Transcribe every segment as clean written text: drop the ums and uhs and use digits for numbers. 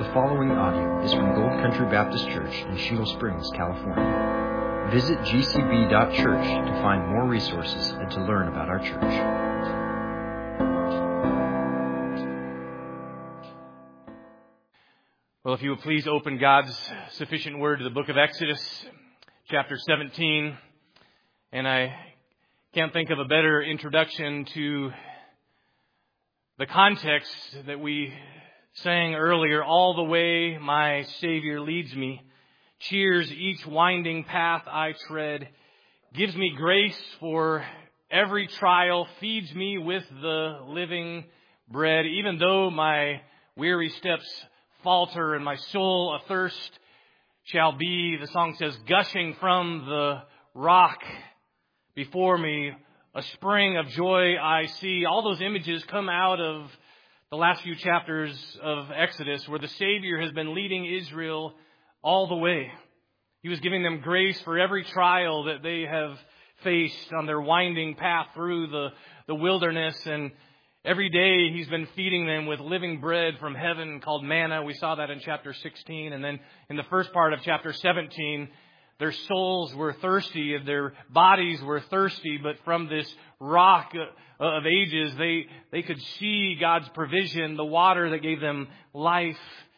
The following audio is from Gold Country Baptist Church in Shingle Springs, California. Visit gcb.church to find more resources and to learn about our church. Well, if you would please open God's sufficient word to the book of Exodus, chapter 17. And I can't think of a better introduction to the context that we sang earlier. All the way my Savior leads me, cheers each winding path I tread, gives me grace for every trial, feeds me with the living bread. Even though my weary steps falter and my soul athirst shall be, the song says, gushing from the rock before me, a spring of joy I see. All those images come out of the last few chapters of Exodus, where the Savior has been leading Israel all the way. He was giving them grace for every trial that they have faced on their winding path through the wilderness. And every day He's been feeding them with living bread from heaven called manna. We saw that in chapter 16. And then in the first part of chapter 17, their souls were thirsty and their bodies were thirsty, but from this rock of ages, they could see God's provision, the water that gave them life.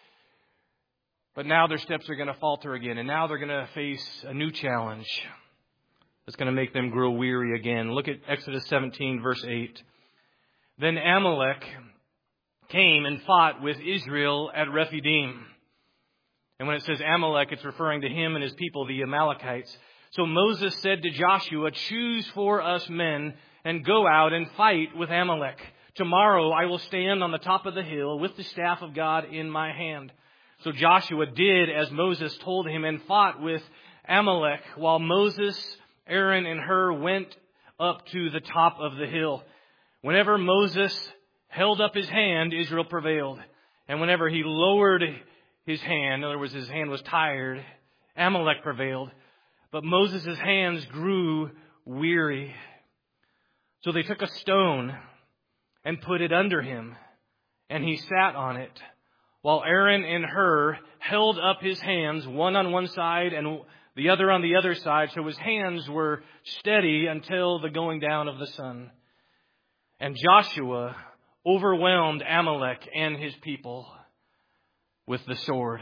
But now their steps are going to falter again, and now they're going to face a new challenge that's going to make them grow weary again. Look at Exodus 17, verse 8. Then Amalek came and fought with Israel at Rephidim. And when it says Amalek, it's referring to him and his people, the Amalekites. So Moses said to Joshua, choose for us men and go out and fight with Amalek. Tomorrow I will stand on the top of the hill with the staff of God in my hand. So Joshua did as Moses told him and fought with Amalek, while Moses, Aaron, and Hur went up to the top of the hill. Whenever Moses held up his hand, Israel prevailed. And whenever he lowered his hand, in other words, his hand was tired, Amalek prevailed. But Moses' hands grew weary. So they took a stone and put it under him, and he sat on it, while Aaron and Hur held up his hands, one on one side and the other on the other side, so his hands were steady until the going down of the sun. And Joshua overwhelmed Amalek and his people with the sword.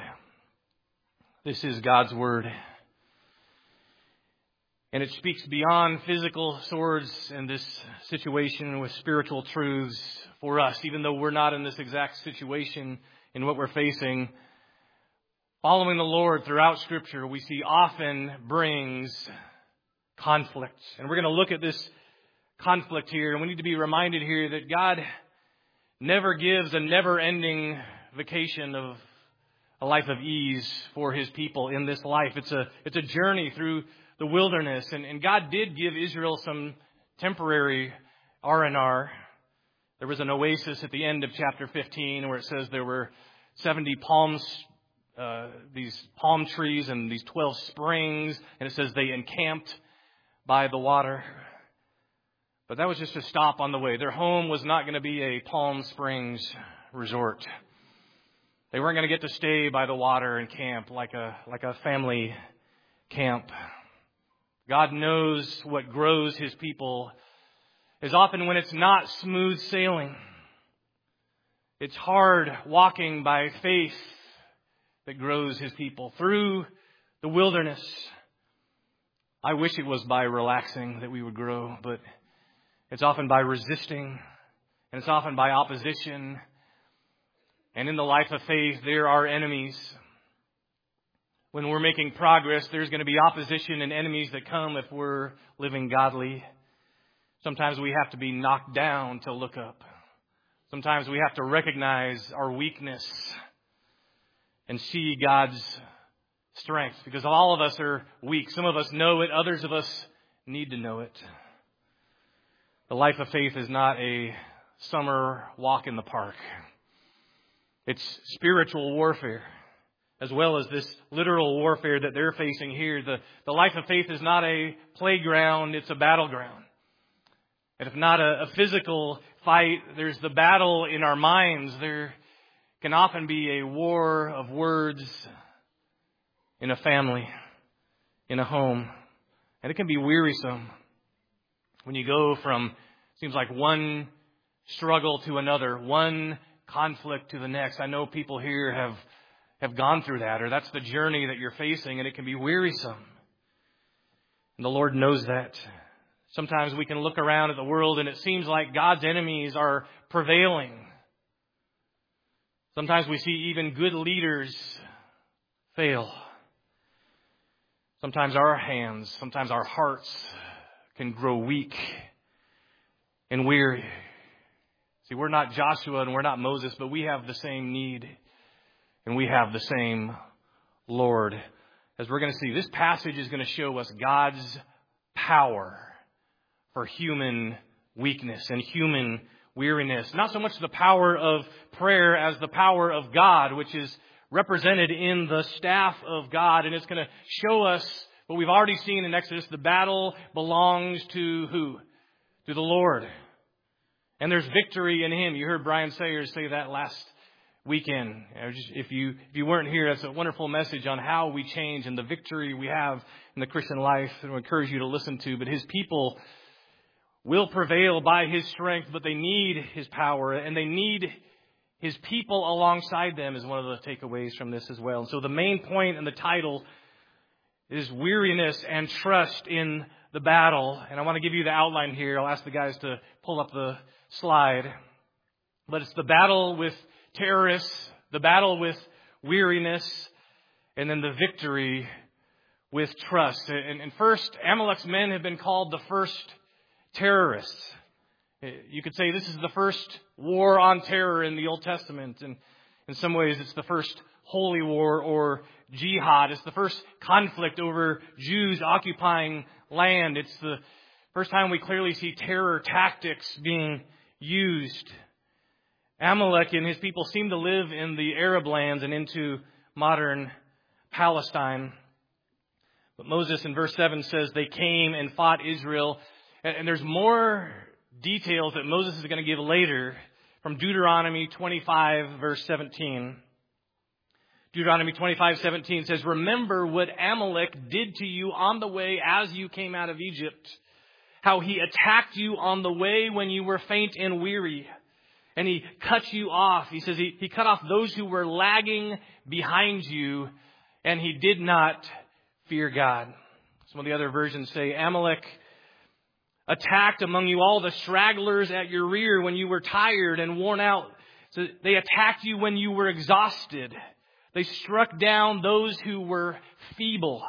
This is God's word. And it speaks beyond physical swords in this situation with spiritual truths for us, even though we're not in this exact situation in what we're facing. Following the Lord throughout Scripture, we see often brings conflict. And we're going to look at this conflict here. And we need to be reminded here that God never gives a never-ending vacation of a life of ease for His people in this life. It's a journey through the wilderness. And God did give Israel some temporary R&R. There was an oasis at the end of chapter 15 where it says there were 70 these palm trees and these 12 springs. And it says they encamped by the water. But that was just a stop on the way. Their home was not going to be a Palm Springs resort. They weren't going to get to stay by the water and camp like a family camp. God knows what grows His people is often when it's not smooth sailing. It's hard walking by faith that grows His people through the wilderness. I wish it was by relaxing that we would grow, but it's often by resisting, and it's often by opposition. And in the life of faith, there are enemies. When we're making progress, there's going to be opposition and enemies that come if we're living godly. Sometimes we have to be knocked down to look up. Sometimes we have to recognize our weakness and see God's strength, because all of us are weak. Some of us know it. Others of us need to know it. The life of faith is not a summer walk in the park. It's spiritual warfare, as well as this literal warfare that they're facing here. The life of faith is not a playground, it's a battleground. And if not a physical fight, there's the battle in our minds. There can often be a war of words in a family, in a home. And it can be wearisome when you go from, seems like one struggle to another, one conflict to the next. I know people here have gone through that, or that's the journey that you're facing, and it can be wearisome. And the Lord knows that. Sometimes we can look around at the world and it seems like God's enemies are prevailing. Sometimes we see even good leaders fail. Sometimes our hands, sometimes our hearts can grow weak and weary. See, we're not Joshua and we're not Moses, but we have the same need and we have the same Lord. As we're going to see, this passage is going to show us God's power for human weakness and human weariness. Not so much the power of prayer as the power of God, which is represented in the staff of God. And it's going to show us what we've already seen in Exodus. The battle belongs to who? To the Lord. And there's victory in Him. You heard Brian Sayers say that last weekend. If you weren't here, that's a wonderful message on how we change and the victory we have in the Christian life. I encourage you to listen to. But His people will prevail by His strength, but they need His power and they need His people alongside them is one of the takeaways from this as well. And so the main point in the title is weariness and trust in the battle. And I want to give you the outline here. I'll ask the guys to pull up the slide. But it's the battle with terrorists, the battle with weariness, and then the victory with trust. And first, Amalek's men have been called the first terrorists. You could say this is the first war on terror in the Old Testament. And in some ways, it's the first holy war or jihad. It's the first conflict over Jews occupying land. It's the first time we clearly see terror tactics being used. Amalek and his people seem to live in the Arab lands and into modern Palestine. But Moses in verse 7 says they came and fought Israel. And there's more details that Moses is going to give later from Deuteronomy 25, verse 17. Deuteronomy 25:17 says, "Remember what Amalek did to you on the way as you came out of Egypt, how he attacked you on the way when you were faint and weary, and he cut you off." He says he cut off those who were lagging behind you, and he did not fear God. Some of the other versions say Amalek attacked among you all the stragglers at your rear when you were tired and worn out. So they attacked you when you were exhausted. They struck down those who were feeble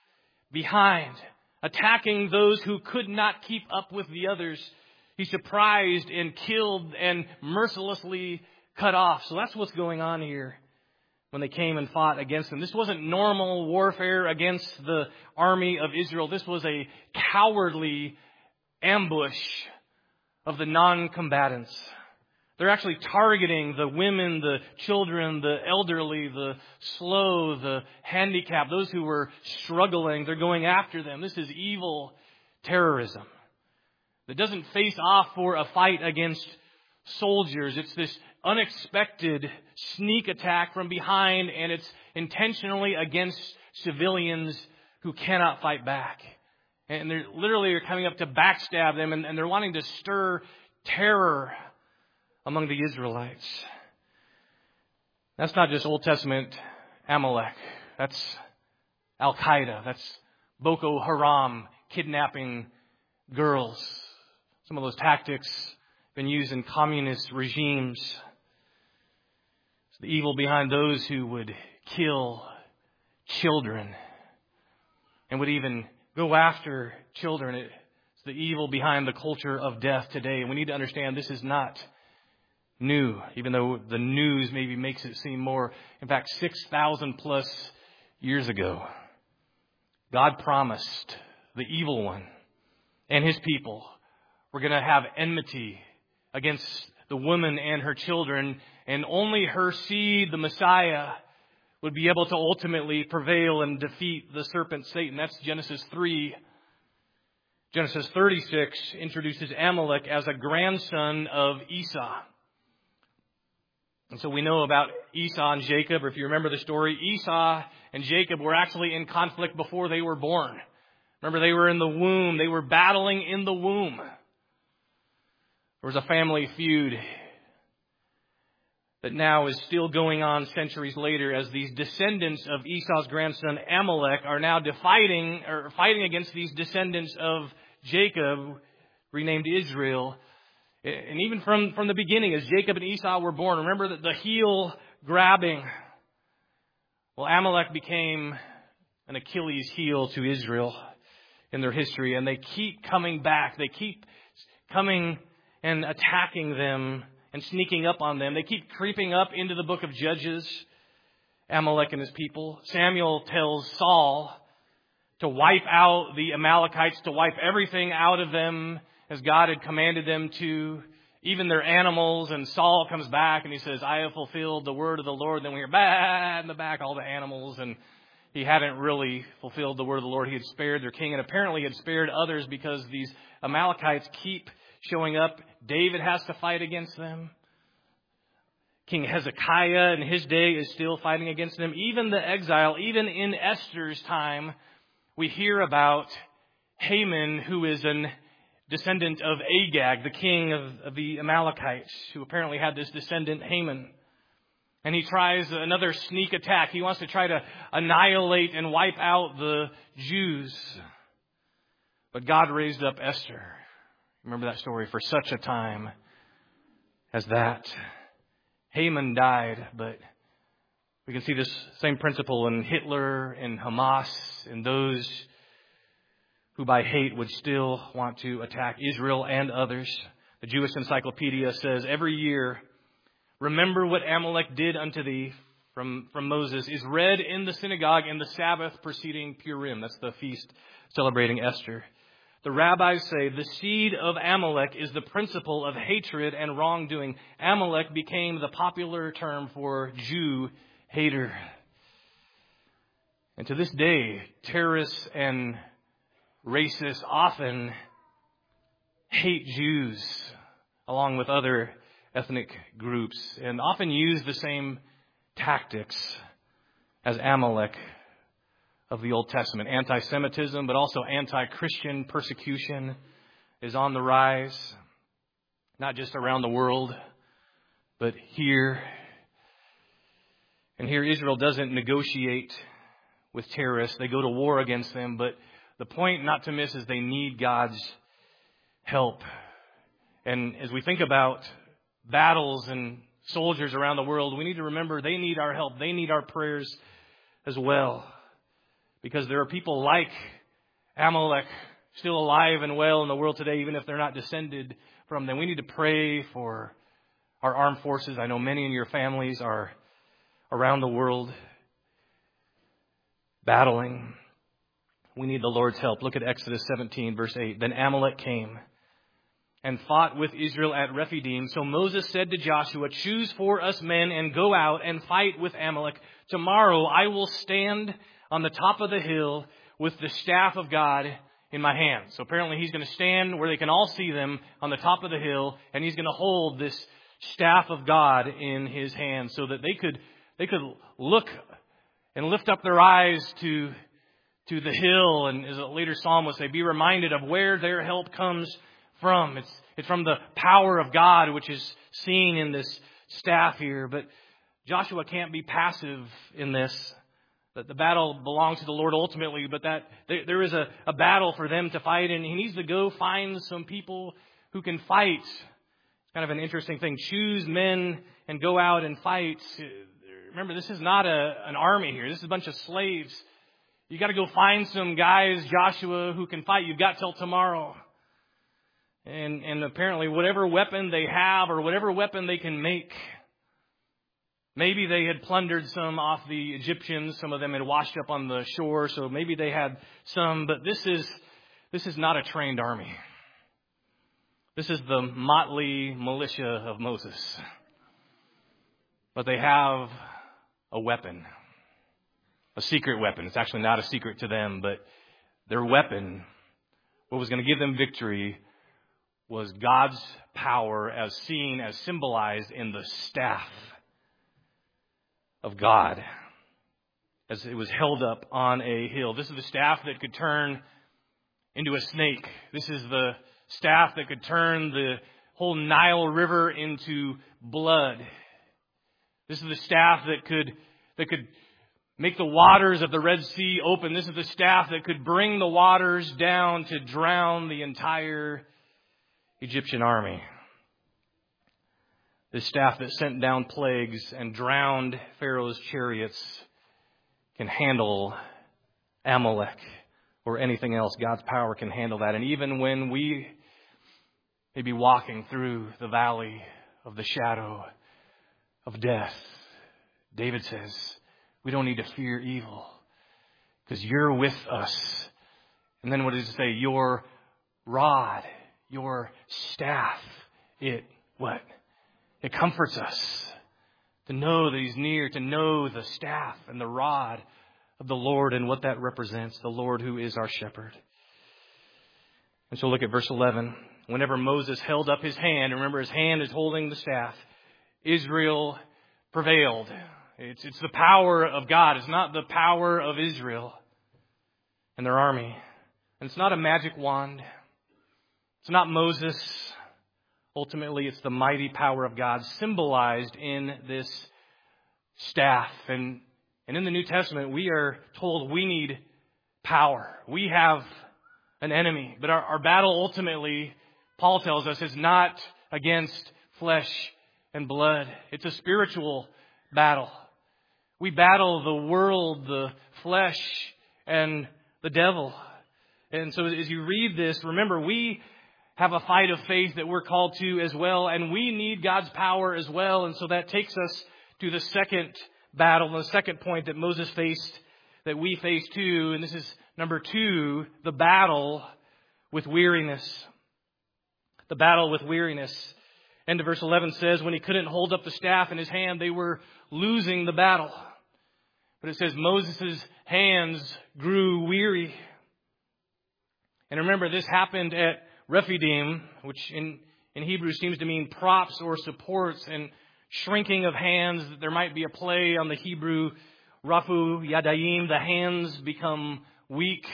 behind, attacking those who could not keep up with the others. He surprised and killed and mercilessly cut off. So that's what's going on here when they came and fought against them. This wasn't normal warfare against the army of Israel. This was a cowardly ambush of the non-combatants. They're actually targeting the women, the children, the elderly, the slow, the handicapped, those who were struggling. They're going after them. This is evil terrorism that doesn't face off for a fight against soldiers. It's this unexpected sneak attack from behind, and it's intentionally against civilians who cannot fight back. And they're literally coming up to backstab them, and they're wanting to stir terror among the Israelites. That's not just Old Testament Amalek. That's Al-Qaeda. That's Boko Haram kidnapping girls. Some of those tactics have been used in communist regimes. It's the evil behind those who would kill children and would even go after children. It's the evil behind the culture of death today. And we need to understand this is not new, even though the news maybe makes it seem more. In fact, 6,000 plus years ago, God promised the evil one and his people were going to have enmity against the woman and her children, and only her seed, the Messiah, would be able to ultimately prevail and defeat the serpent Satan. That's Genesis 3. Genesis 36 introduces Amalek as a grandson of Esau. And so we know about Esau and Jacob, or if you remember the story, Esau and Jacob were actually in conflict before they were born. Remember, they were in the womb. They were battling in the womb. There was a family feud that now is still going on centuries later as these descendants of Esau's grandson Amalek are now fighting against these descendants of Jacob, renamed Israel. And even from the beginning, as Jacob and Esau were born, remember that the heel grabbing. Well, Amalek became an Achilles heel to Israel in their history, and they keep coming back. They keep coming and attacking them and sneaking up on them. They keep creeping up into the book of Judges, Amalek and his people. Samuel tells Saul to wipe out the Amalekites, to wipe everything out of them as God had commanded them to, even their animals. And Saul comes back and he says, I have fulfilled the word of the Lord. Then we hear, bah, in the back, all the animals. And he hadn't really fulfilled the word of the Lord. He had spared their king, and apparently had spared others because these Amalekites keep showing up. David has to fight against them. King Hezekiah in his day is still fighting against them. Even the exile, even in Esther's time, we hear about Haman, who is a descendant of Agag, the king of the Amalekites, who apparently had this descendant, Haman. And he tries another sneak attack. He wants to try to annihilate and wipe out the Jews. But God raised up Esther. Remember that story? For such a time as that. Haman died, but we can see this same principle in Hitler and Hamas and those who by hate would still want to attack Israel and others. The Jewish Encyclopedia says every year, remember what Amalek did unto thee from Moses is read in the synagogue in the Sabbath preceding Purim. That's the feast celebrating Esther. The rabbis say the seed of Amalek is the principle of hatred and wrongdoing. Amalek became the popular term for Jew hater. And to this day, terrorists and racists often hate Jews along with other ethnic groups and often use the same tactics as Amalek of the Old Testament. Anti-Semitism, but also anti-Christian persecution is on the rise, not just around the world, but here. And here Israel doesn't negotiate with terrorists. They go to war against them, but the point not to miss is they need God's help. And as we think about battles and soldiers around the world, we need to remember they need our help. They need our prayers as well. Because there are people like Amalek still alive and well in the world today, even if they're not descended from them. We need to pray for our armed forces. I know many in your families are around the world battling. We need the Lord's help. Look at Exodus 17, verse 8. Then Amalek came and fought with Israel at Rephidim. So Moses said to Joshua, choose for us men and go out and fight with Amalek. Tomorrow I will stand on the top of the hill with the staff of God in my hand. So apparently he's going to stand where they can all see them on the top of the hill, and he's going to hold this staff of God in his hand so that they could look and lift up their eyes to the hill, and as a later psalm would say, be reminded of where their help comes from. It's from the power of God, which is seen in this staff here. But Joshua can't be passive in this. That the battle belongs to the Lord ultimately, but that there is a battle for them to fight, and he needs to go find some people who can fight. It's kind of an interesting thing. Choose men and go out and fight. Remember, this is not an army here. This is a bunch of slaves. You got to go find some guys, Joshua, who can fight. You've got till tomorrow. And apparently whatever weapon they have or whatever weapon they can make, maybe they had plundered some off the Egyptians. Some of them had washed up on the shore, so maybe they had some. But this is not a trained army. This is the motley militia of Moses. But they have a weapon, a secret weapon. It's actually not a secret to them, but their weapon, what was going to give them victory, was God's power as seen, as symbolized in the staff of God as it was held up on a hill. This is the staff that could turn into a snake. This is the staff that could turn the whole Nile River into blood. This is the staff that could make the waters of the Red Sea open. This is the staff that could bring the waters down to drown the entire Egyptian army. This staff that sent down plagues and drowned Pharaoh's chariots can handle Amalek or anything else. God's power can handle that. And even when we may be walking through the valley of the shadow of death, David says, we don't need to fear evil because you're with us. And then what does it say? Your rod, your staff, it comforts us to know that He's near, to know the staff and the rod of the Lord and what that represents, the Lord who is our shepherd. And so look at verse 11. Whenever Moses held up his hand, remember his hand is holding the staff, Israel prevailed. It's the power of God. It's not the power of Israel and their army. And it's not a magic wand. It's not Moses. Ultimately, it's the mighty power of God symbolized in this staff. And in the New Testament, we are told we need power. We have an enemy. But our battle ultimately, Paul tells us, is not against flesh and blood. It's a spiritual battle. We battle the world, the flesh, and the devil. And so as you read this, remember, we have a fight of faith that we're called to as well, and we need God's power as well. And so that takes us to the second battle, the second point that Moses faced, that we face too. And this is number 2, the battle with weariness. The battle with weariness. End of verse 11 says, when he couldn't hold up the staff in his hand, they were losing the battle. But it says Moses' hands grew weary. And remember, this happened at Rephidim, which in Hebrew seems to mean props or supports, and shrinking of hands. There might be a play on the Hebrew Rafu Yadayim. The hands become weak.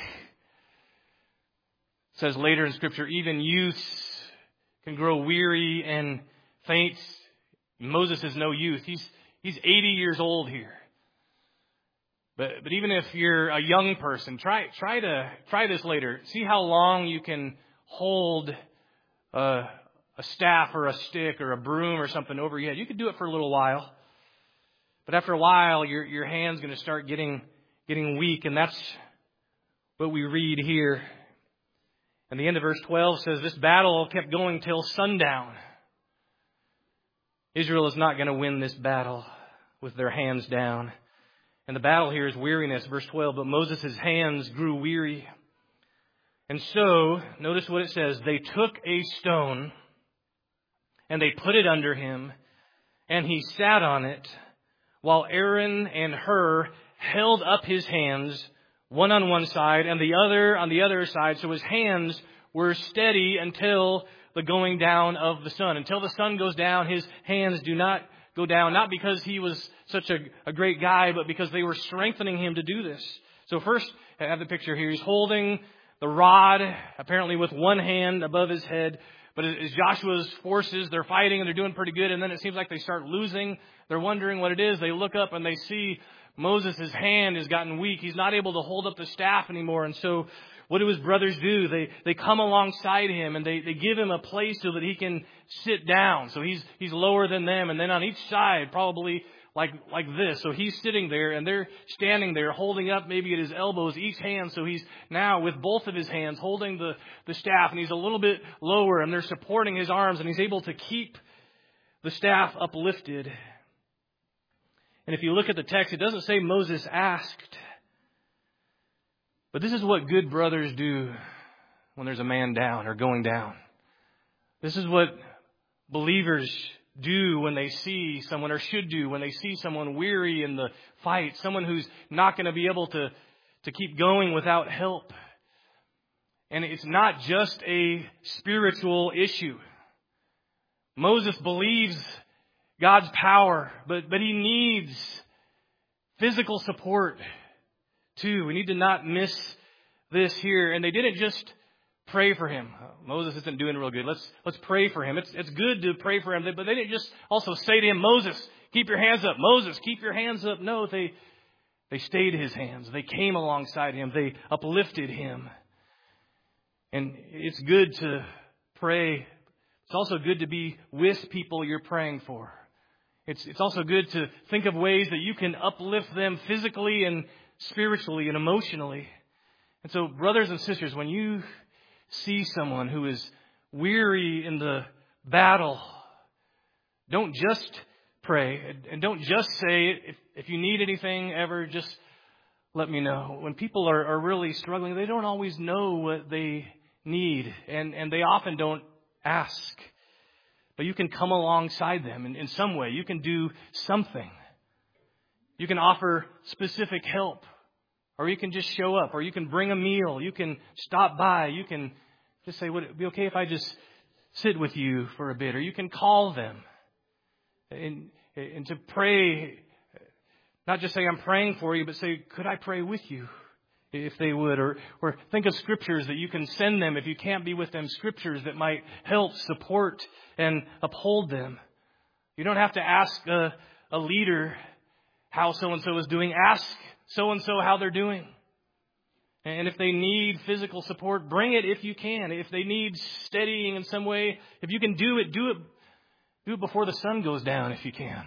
It says later in Scripture, even youths can grow weary and faint. Moses is no youth. He's 80 years old here. But even if you're a young person, try this later. See how long you can hold a staff or a stick or a broom or something over your head. You could do it for a little while. But after a while, your hand's going to start getting weak. And that's what we read here. And the end of verse 12 says, this battle kept going till sundown. Israel is not going to win this battle with their hands down. And the battle here is weariness. Verse 12, but Moses' hands grew weary. And so, notice what it says. They took a stone and they put it under him, and he sat on it, while Aaron and Hur held up his hands, one on one side and the other on the other side. So his hands were steady until the going down of the sun. Until the sun goes down, his hands do not go down. Not because he was such a great guy, but because they were strengthening him to do this. So first, I have the picture here. He's holding the rod, apparently with one hand above his head. But as Joshua's forces, they're fighting and they're doing pretty good. And then it seems like they start losing. They're wondering what it is. They look up and they see Moses' hand has gotten weak. He's not able to hold up the staff anymore. And so what do his brothers do? They come alongside him and they give him a place so that he can sit down. So he's lower than them. And then on each side, probably like this. So he's sitting there and they're standing there holding up maybe at his elbows each hand. So he's now with both of his hands holding the staff, and he's a little bit lower and they're supporting his arms, and he's able to keep the staff uplifted. And if you look at the text, it doesn't say Moses asked. But this is what good brothers do when there's a man down or going down. This is what believers do when they see someone, or should do when they see someone weary in the fight, someone who's not going to be able to keep going without help. And it's not just a spiritual issue. Moses believes God's power, but he needs physical support too. We need to not miss this here. And they didn't just pray for him. Moses isn't doing real good. Let's pray for him. It's good to pray for him, but they didn't just also say to him, Moses, keep your hands up. Moses, keep your hands up. No, they stayed his hands. They came alongside him. They uplifted him. And it's good to pray. It's also good to be with people you're praying for. It's also good to think of ways that you can uplift them physically and spiritually and emotionally. And so, brothers and sisters, when you see someone who is weary in the battle, don't just pray and don't just say, if you need anything ever, just let me know. When people are really struggling, they don't always know what they need, and they often don't ask. But you can come alongside them in some way. You can do something. You can offer specific help. Or you can just show up. Or you can bring a meal. You can stop by. You can just say, would it be okay if I just sit with you for a bit? Or you can call them. And to pray, not just say, I'm praying for you, but say, could I pray with you? If they would. Or think of scriptures that you can send them if you can't be with them. Scriptures that might help, support, and uphold them. You don't have to ask a leader how so-and-so is doing. Ask so-and-so how they're doing. And if they need physical support, bring it if you can. If they need steadying in some way, if you can do it before the sun goes down if you can.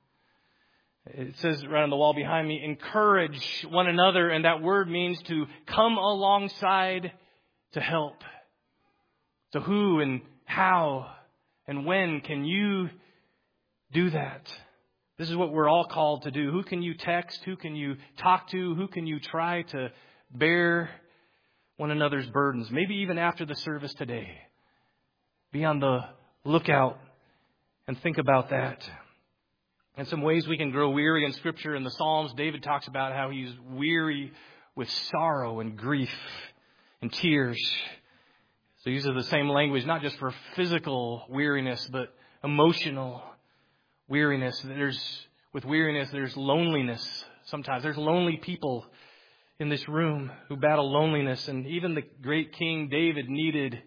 It says right on the wall behind me, encourage one another. And that word means to come alongside to help. So who and how and when can you do that? This is what we're all called to do. Who can you text? Who can you talk to? Who can you try to bear one another's burdens? Maybe even after the service today. Be on the lookout and think about that. And some ways we can grow weary in Scripture. In the Psalms, David talks about how he's weary with sorrow and grief and tears. So he uses the same language, not just for physical weariness, but emotional weariness. With weariness, there's loneliness. Sometimes there's lonely people in this room who battle loneliness. And even the great King David needed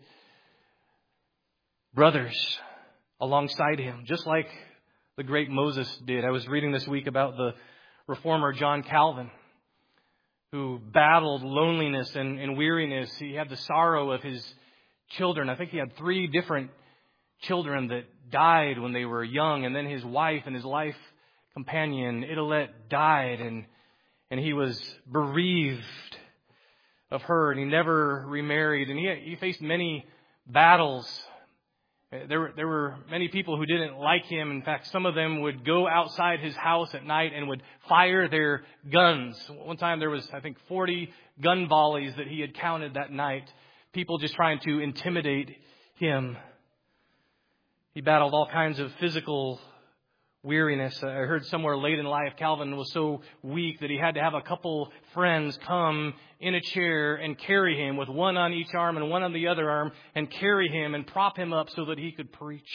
brothers alongside him, just like the great Moses did. I was reading this week about the reformer John Calvin, who battled loneliness and weariness. He had the sorrow of his children. I think he had 3 different children that died when they were young. And then his wife and his life companion, Idelette, died. And he was bereaved of her. And he never remarried. And he faced many battles. There were many people who didn't like him. In fact, some of them would go outside his house at night and would fire their guns. One time there was, I think, 40 gun volleys that he had counted that night. People just trying to intimidate him. He battled all kinds of physical weariness. I heard somewhere late in life Calvin was so weak that he had to have a couple friends come in a chair and carry him with one on each arm and one on the other arm and carry him and prop him up so that he could preach.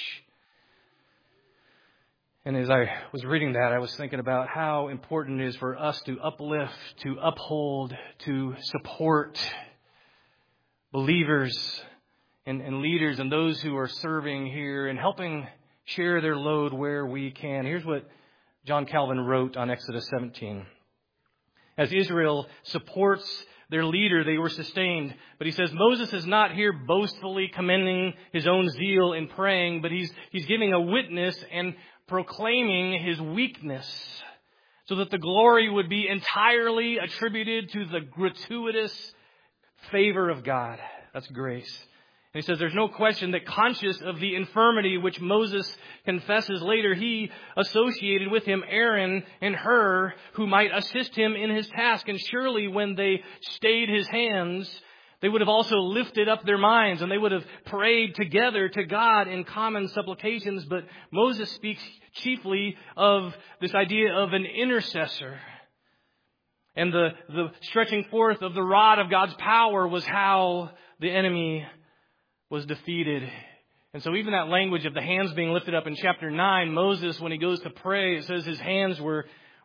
And as I was reading that, I was thinking about how important it is for us to uplift, to uphold, to support believers and leaders and those who are serving here and helping share their load where we can. Here's what John Calvin wrote on Exodus 17. As Israel supports their leader, they were sustained. But he says Moses is not here boastfully commending his own zeal in praying, but he's giving a witness and proclaiming his weakness so that the glory would be entirely attributed to the gratuitous favor of God. That's grace. And he says there's no question that conscious of the infirmity which Moses confesses later, he associated with him Aaron and Hur who might assist him in his task. And surely when they stayed his hands, they would have also lifted up their minds and they would have prayed together to God in common supplications. But Moses speaks chiefly of this idea of an intercessor. And the stretching forth of the rod of God's power was how the enemy was defeated. And so even that language of the hands being lifted up in chapter 9, Moses, when he goes to pray, it says his hands were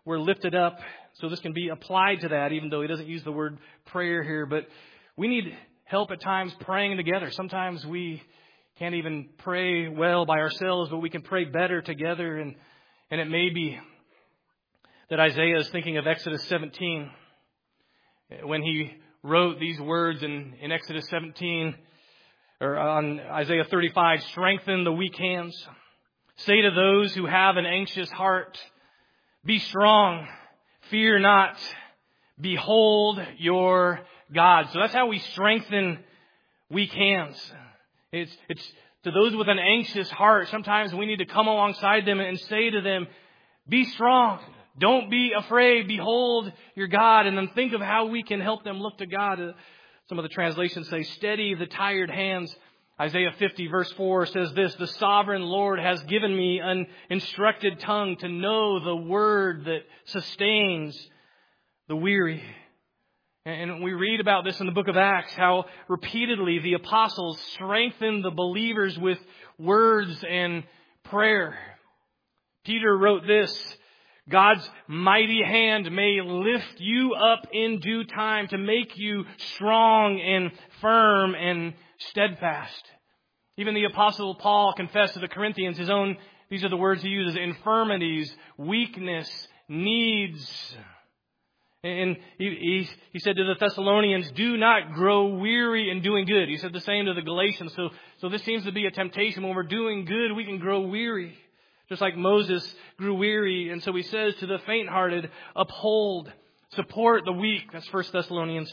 we're lifted up. So this can be applied to that, even though he doesn't use the word prayer here. But we need help at times praying together. Sometimes we can't even pray well by ourselves, but we can pray better together. And it may be that Isaiah is thinking of Exodus 17. When he wrote these words in Exodus 17, or on Isaiah 35, strengthen the weak hands. Say to those who have an anxious heart, be strong, fear not, behold your God. So that's how we strengthen weak hands. It's to those with an anxious heart. Sometimes we need to come alongside them and say to them, be strong. Don't be afraid. Behold your God. And then think of how we can help them look to God. Some of the translations say, steady the tired hands. Isaiah 50 verse 4 says this, the sovereign Lord has given me an instructed tongue to know the word that sustains the weary. And we read about this in the book of Acts, how repeatedly the apostles strengthened the believers with words and prayer. Peter wrote this, God's mighty hand may lift you up in due time to make you strong and firm and steadfast. Even the Apostle Paul confessed to the Corinthians these are the words he uses, infirmities, weakness, needs. And he said to the Thessalonians, do not grow weary in doing good. He said the same to the Galatians. So this seems to be a temptation. When we're doing good, we can grow weary. Just like Moses grew weary. And so he says to the faint-hearted, uphold, support the weak. That's 1 Thessalonians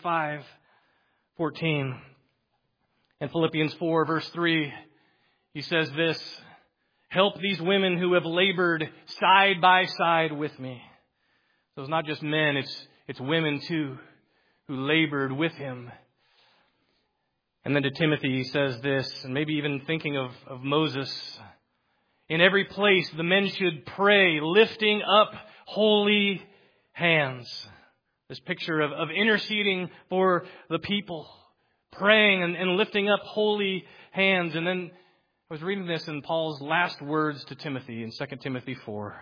5:14. And Philippians 4 verse 3, he says this, help these women who have labored side by side with me. So it's not just men, it's women too, who labored with him. And then to Timothy he says this, and maybe even thinking of Moses, in every place the men should pray, lifting up holy hands. This picture of interceding for the people, praying and lifting up holy hands. And then I was reading this in Paul's last words to Timothy in 2 Timothy 4.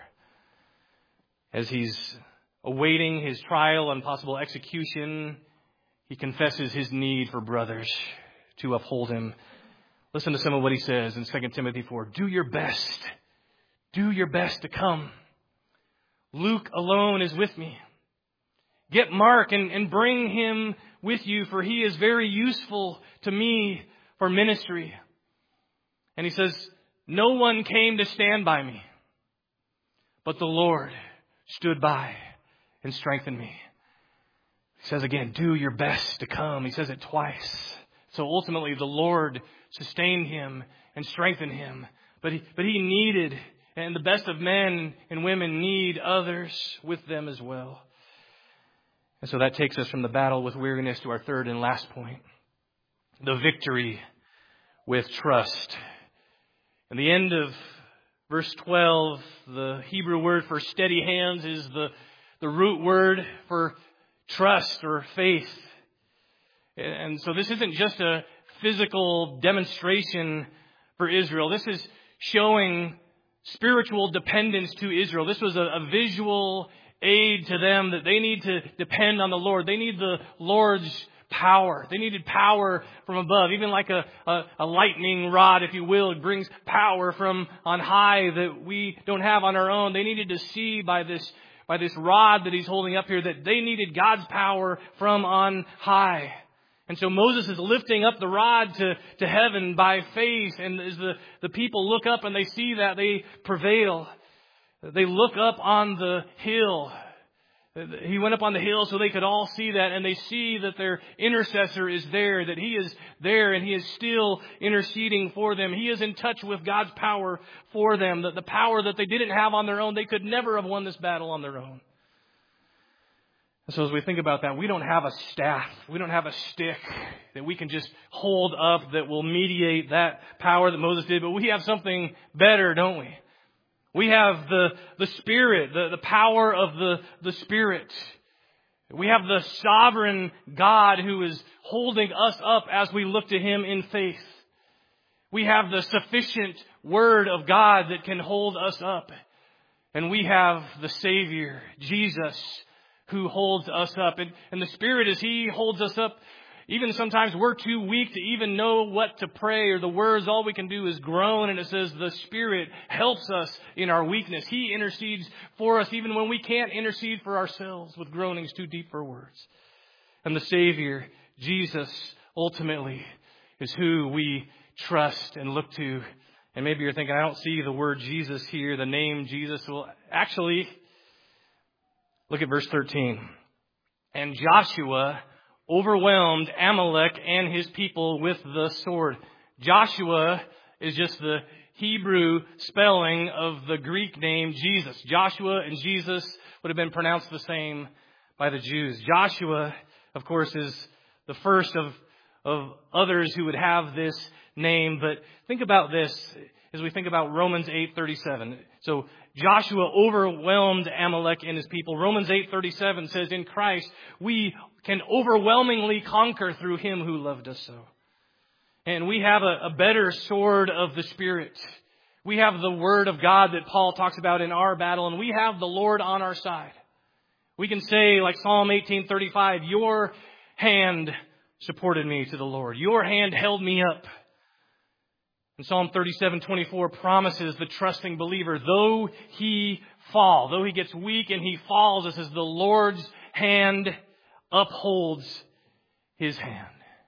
As he's awaiting his trial and possible execution, he confesses his need for brothers to uphold him. Listen to some of what he says in 2 Timothy 4. Do your best. Do your best to come. Luke alone is with me. Get Mark and bring him with you, for he is very useful to me for ministry. And he says, no one came to stand by me, but the Lord stood by and strengthened me. He says again, do your best to come. He says it twice. So ultimately the Lord sustained him and strengthened him. But he needed, and the best of men and women need others with them as well. And so that takes us from the battle with weariness to our third and last point. The victory with trust. In the end of verse 12, the Hebrew word for steady hands is the root word for trust or faith. And so this isn't just a physical demonstration for Israel. This is showing spiritual dependence to Israel. This was a visual aid to them that they need to depend on the Lord. They need the Lord's power. They needed power from above, even like a lightning rod, if you will. It brings power from on high that we don't have on our own. They needed to see by this rod that he's holding up here that they needed God's power from on high. And so Moses is lifting up the rod to heaven by faith. And as the people look up and they see that, they prevail. They look up on the hill. He went up on the hill so they could all see that. And they see that their intercessor is there, that he is there and he is still interceding for them. He is in touch with God's power for them. The power that they didn't have on their own. They could never have won this battle on their own. And so as we think about that, we don't have a staff. We don't have a stick that we can just hold up that will mediate that power that Moses did. But we have something better, don't we? We have the Spirit, the power of the Spirit. We have the sovereign God who is holding us up as we look to Him in faith. We have the sufficient Word of God that can hold us up. And we have the Savior, Jesus, who holds us up. And the Spirit, as He holds us up, even sometimes we're too weak to even know what to pray or the words. All we can do is groan. And it says the Spirit helps us in our weakness. He intercedes for us even when we can't intercede for ourselves with groanings too deep for words. And the Savior, Jesus, ultimately is who we trust and look to. And maybe you're thinking, I don't see the word Jesus here, the name Jesus. Well, actually, look at verse 13. And Joshua overwhelmed Amalek and his people with the sword. Joshua is just the Hebrew spelling of the Greek name Jesus. Joshua and Jesus would have been pronounced the same by the Jews. Joshua, of course, is the first of others who would have this name. But think about this as we think about Romans 8:37. So Joshua overwhelmed Amalek and his people. Romans 8:37 says, in Christ we can overwhelmingly conquer through Him who loved us so. And we have a better sword of the Spirit. We have the Word of God that Paul talks about in our battle, and we have the Lord on our side. We can say, like Psalm 18:35, your hand supported me to the Lord. Your hand held me up. And Psalm 37:24 promises the trusting believer, though he fall, though he gets weak and he falls, it says the Lord's hand upholds His hand.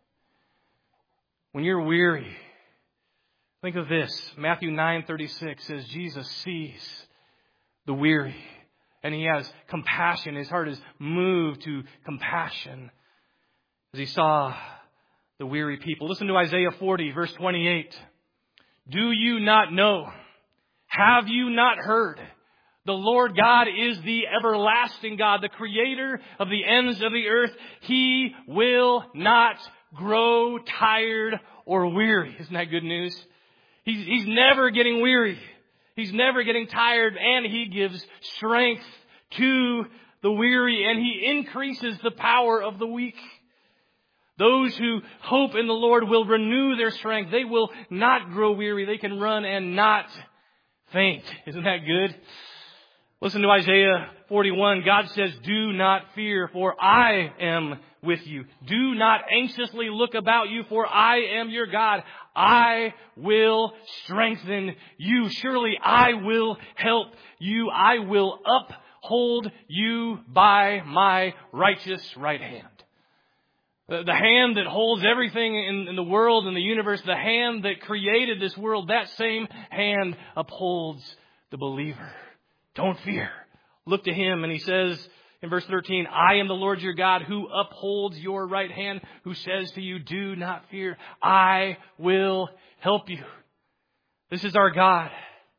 When you're weary, think of this. Matthew 9:36 says Jesus sees the weary and He has compassion. His heart is moved to compassion as He saw the weary people. Listen to Isaiah 40, verse 28. Do you not know? Have you not heard? The Lord God is the everlasting God, the creator of the ends of the earth. He will not grow tired or weary. Isn't that good news? He's never getting weary. He's never getting tired, and He gives strength to the weary, and He increases the power of the weak. Those who hope in the Lord will renew their strength. They will not grow weary. They can run and not faint. Isn't that good? Listen to Isaiah 41. God says, do not fear, for I am with you. Do not anxiously look about you, for I am your God. I will strengthen you. Surely I will help you. I will uphold you by my righteous right hand. The hand that holds everything in the world and the universe, the hand that created this world, that same hand upholds the believer. Don't fear. Look to Him. And He says in verse 13, I am the Lord your God who upholds your right hand, who says to you, do not fear. I will help you. This is our God.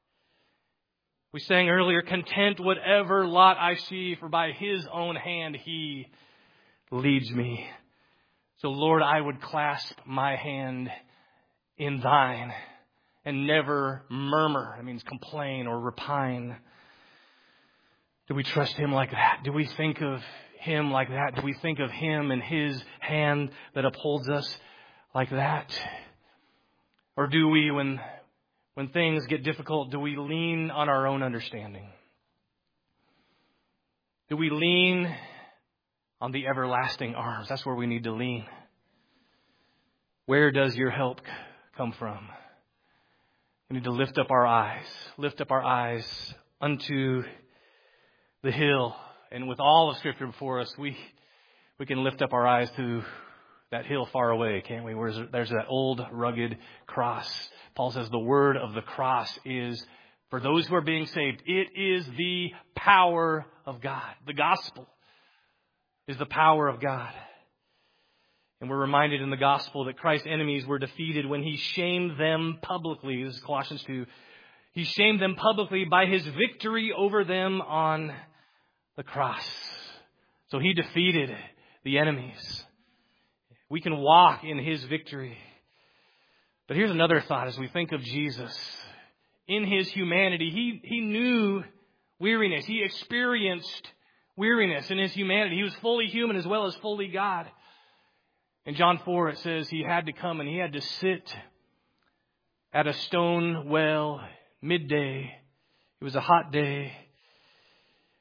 We sang earlier, content whatever lot I see, for by His own hand He leads me. So, Lord, I would clasp my hand in Thine and never murmur. That means complain or repine. Do we trust Him like that? Do we think of Him like that? Do we think of Him and His hand that upholds us like that? Or do we, when things get difficult, do we lean on our own understanding? Do we lean on the everlasting arms? That's where we need to lean. Where does your help come from? We need to lift up our eyes unto the hill. And with all of Scripture before us, we can lift up our eyes to that hill far away, can't we? Where there's that old rugged cross. Paul says the word of the cross is, for those who are being saved, it is the power of God. The gospel is the power of God. And we're reminded in the gospel that Christ's enemies were defeated when He shamed them publicly. This is Colossians 2. He shamed them publicly by His victory over them on the cross. So He defeated the enemies. We can walk in His victory. But here's another thought as we think of Jesus. In His humanity, He knew weariness. He experienced weariness in His humanity. He was fully human as well as fully God. In John 4, it says He had to come and He had to sit at a stone well midday. It was a hot day.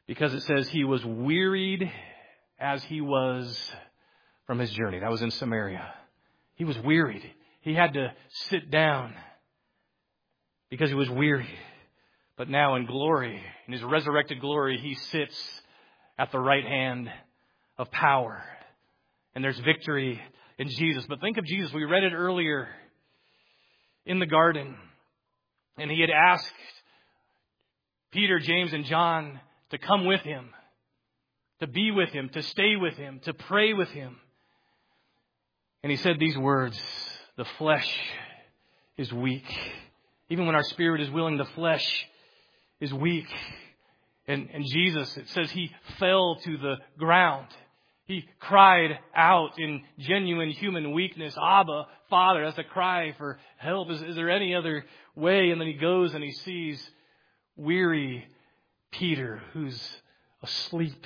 Because it says he was wearied as he was from his journey. That was in Samaria. He was wearied. He had to sit down because he was weary. But now in glory, in his resurrected glory, he sits at the right hand of power. And there's victory in Jesus. But think of Jesus. We read it earlier in the garden. And he had asked Peter, James, and John to come with him, to be with him, to stay with him, to pray with him. And he said these words, the flesh is weak. Even when our spirit is willing, the flesh is weak. And Jesus, it says he fell to the ground. He cried out in genuine human weakness, Abba, Father. That's a cry for help. Is there any other way? And then he goes and he sees weary Peter, who's asleep.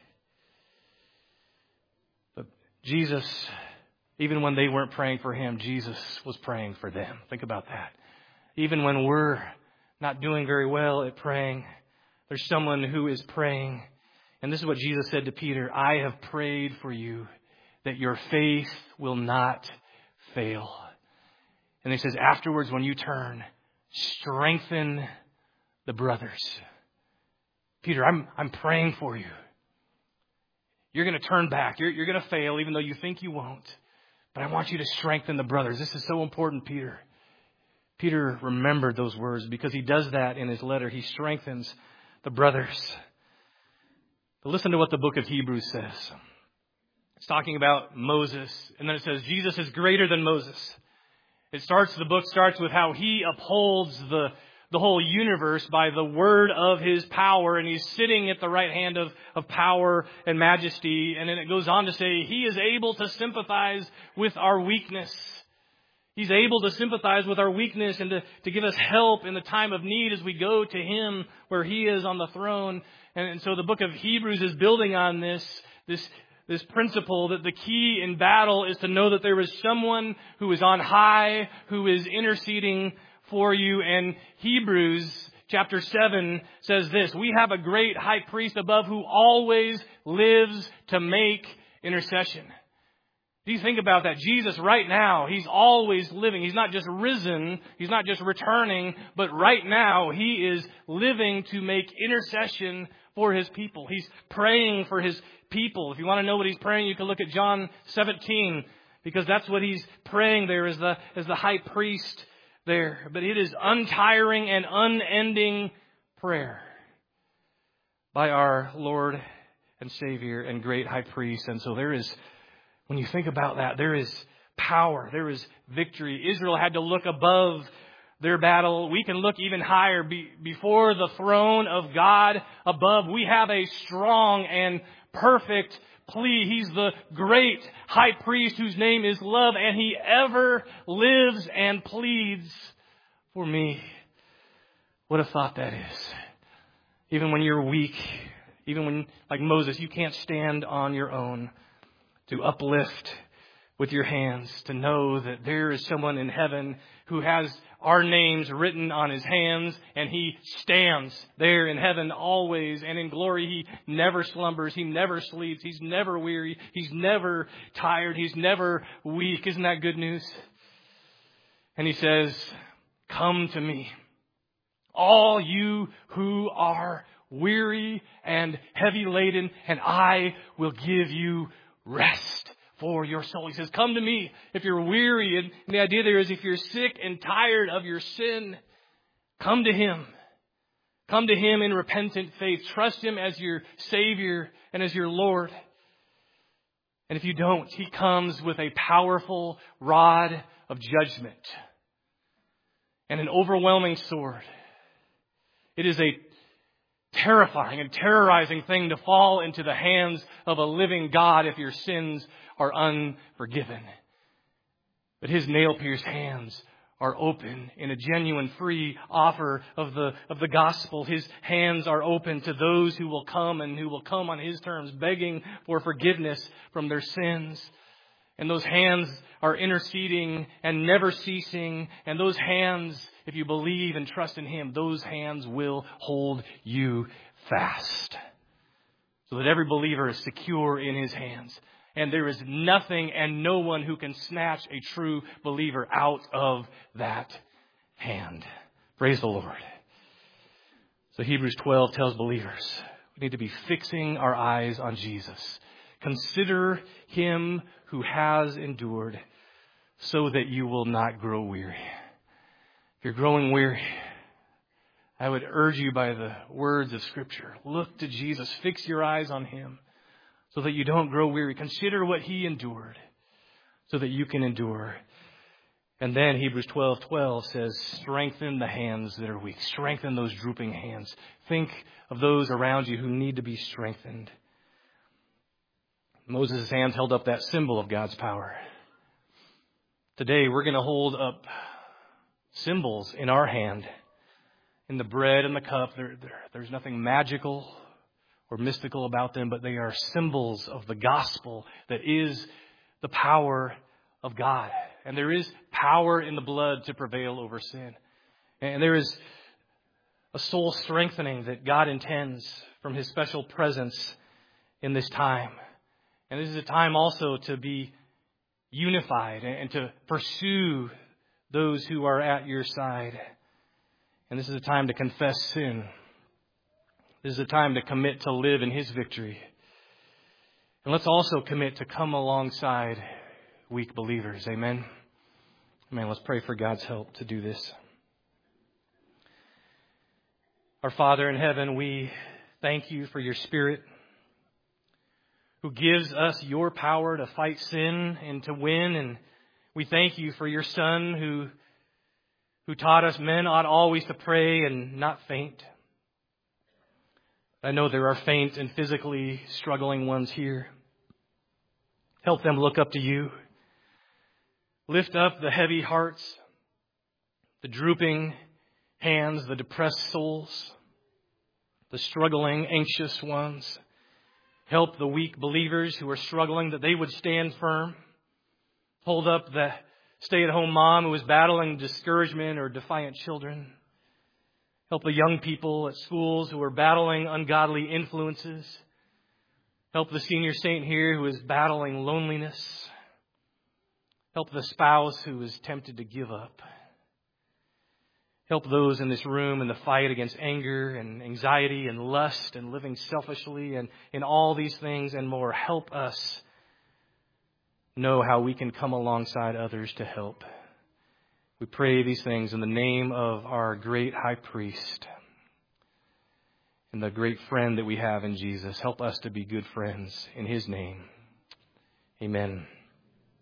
But Jesus, even when they weren't praying for him, Jesus was praying for them. Think about that. Even when we're not doing very well at praying, there's someone who is praying. And this is what Jesus said to Peter, I have prayed for you that your faith will not fail. And he says, afterwards, when you turn, strengthen the brothers. Peter, I'm praying for you. You're going to turn back. You're going to fail, even though you think you won't. But I want you to strengthen the brothers. This is so important, Peter. Peter remembered those words because he does that in his letter. He strengthens the brothers. But listen to what the book of Hebrews says. It's talking about Moses. And then it says, Jesus is greater than Moses. The book starts with how he upholds the whole universe by the word of his power. And he's sitting at the right hand of power and majesty. And then it goes on to say, he is able to sympathize with our weakness. He's able to sympathize with our weakness and to give us help in the time of need as we go to him where he is on the throne. And so the book of Hebrews is building on this principle that the key in battle is to know that there is someone who is on high, who is interceding for you. And Hebrews chapter 7 says this, we have a great high priest above who always lives to make intercession. Do you think about that? Jesus right now, he's always living. He's not just risen. He's not just returning. But right now, he is living to make intercession for his people. He's praying for his people. If you want to know what he's praying, you can look at John 17. Because that's what he's praying there as the high priest there. But it is untiring and unending prayer by our Lord and Savior and great high priest. And so there is, when you think about that, there is power. There is victory. Israel had to look above their battle. We can look even higher before the throne of God above. We have a strong and perfect plea. He's the great high priest whose name is love, and he ever lives and pleads for me. What a thought that is. Even when you're weak, even when, like Moses, you can't stand on your own, to uplift with your hands, to know that there is someone in heaven who has our names written on his hands, and he stands there in heaven always, and in glory he never slumbers, he never sleeps, he's never weary, he's never tired, he's never weak. Isn't that good news? And he says, come to me, all you who are weary and heavy laden, and I will give you rest for your soul. He says, come to me if you're weary. And the idea there is if you're sick and tired of your sin, come to him. Come to him in repentant faith. Trust him as your Savior and as your Lord. And if you don't, he comes with a powerful rod of judgment and an overwhelming sword. It is a terrifying and terrorizing thing to fall into the hands of a living God if your sins are unforgiven. But his nail-pierced hands are open in a genuine free offer of the gospel. His hands are open to those who will come and who will come on his terms, begging for forgiveness from their sins. And those hands are interceding and never ceasing. And those hands, if you believe and trust in him, those hands will hold you fast. so that every believer is secure in His hands. And there is nothing and no one who can snatch a true believer out of that hand. Praise the Lord. So Hebrews 12 tells believers we need to be fixing our eyes on Jesus. Consider Him who has endured so that you will not grow weary. If you're growing weary, I would urge you by the words of Scripture, look to Jesus. Fix your eyes on Him so that you don't grow weary. Consider what He endured so that you can endure. And then Hebrews 12:12 says, strengthen the hands that are weak. Strengthen those drooping hands. Think of those around you who need to be strengthened. Moses' hands held up that symbol of God's power. Today we're going to hold up symbols in our hand. In the bread and the cup, there's nothing magical or mystical about them, but they are symbols of the gospel that is the power of God. And there is power in the blood to prevail over sin. And there is a soul strengthening that God intends from His special presence in this time. And this is a time also to be unified and to pursue those who are at your side. And this is a time to confess sin. This is a time to commit to live in His victory. And let's also commit to come alongside weak believers. Amen. Amen. Let's pray for God's help to do this. Our Father in heaven, we thank You for Your Spirit who gives us Your power to fight sin and to win. And we thank You for Your Son who taught us men ought always to pray and not faint. I know there are faint and physically struggling ones here. Help them look up to You. Lift up the heavy hearts, the drooping hands, the depressed souls, the struggling, anxious ones. Help the weak believers who are struggling that they would stand firm. Hold up the stay-at-home mom who is battling discouragement or defiant children. Help the young people at schools who are battling ungodly influences. Help the senior saint here who is battling loneliness. Help the spouse who is tempted to give up. Help those in this room in the fight against anger and anxiety and lust and living selfishly and in all these things and more. Help us know how we can come alongside others to help. We pray these things in the name of our great high priest and the great friend that we have in Jesus. Help us to be good friends in His name. Amen.